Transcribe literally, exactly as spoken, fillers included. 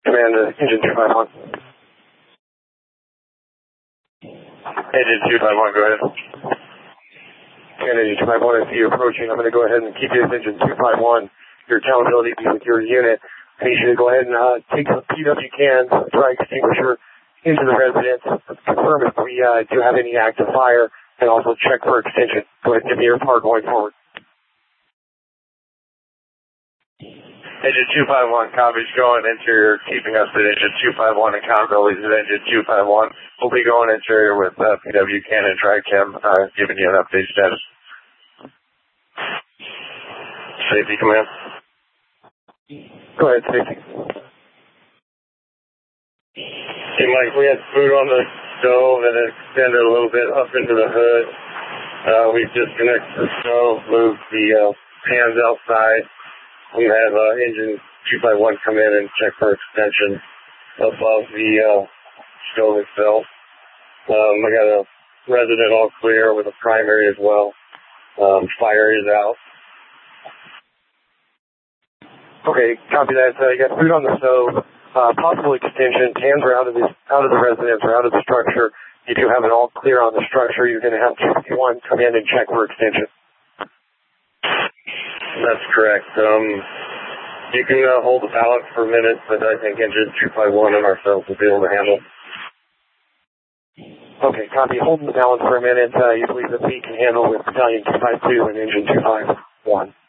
Command uh, engine two five one. Engine two five one, go ahead. Command engine two five one, I see you approaching. I'm going to go ahead and keep you as engine two five one. Your accountability be with your unit. I need you to go ahead and uh, take the P W cans, dry extinguisher, into the residence. Confirm if we uh, do have any active fire, and also check for extension. Go ahead and give me your part going forward. Engine two five one, copy. Going interior, keeping us at engine two five one, accountability at engine two five one. We'll be going interior with uh, P W can and dry chem, uh, giving you an update status. Safety command. Go ahead, safety. Hey, Mike, we had food on the stove and it extended a little bit up into the hood. Uh, we disconnected the stove, moved the uh, pans outside. We have uh, engine two five one come in and check for extension above the uh, stove itself. Um, I got a resident all clear with a primary as well. Um, fire is out. Okay, copy that. Uh, you got food on the stove, uh, possible extension. Cans are out of the out of the residence or out of the structure. You do have it all clear on the structure. You're going to have two fifty-one come in and check for extension. That's correct. Um, you can uh, hold the balance for a minute, but I think engine two five one and ourselves will be able to handle. Okay, copy. Holding the balance for a minute. Uh, you believe that we can handle with battalion two five two and engine two five one.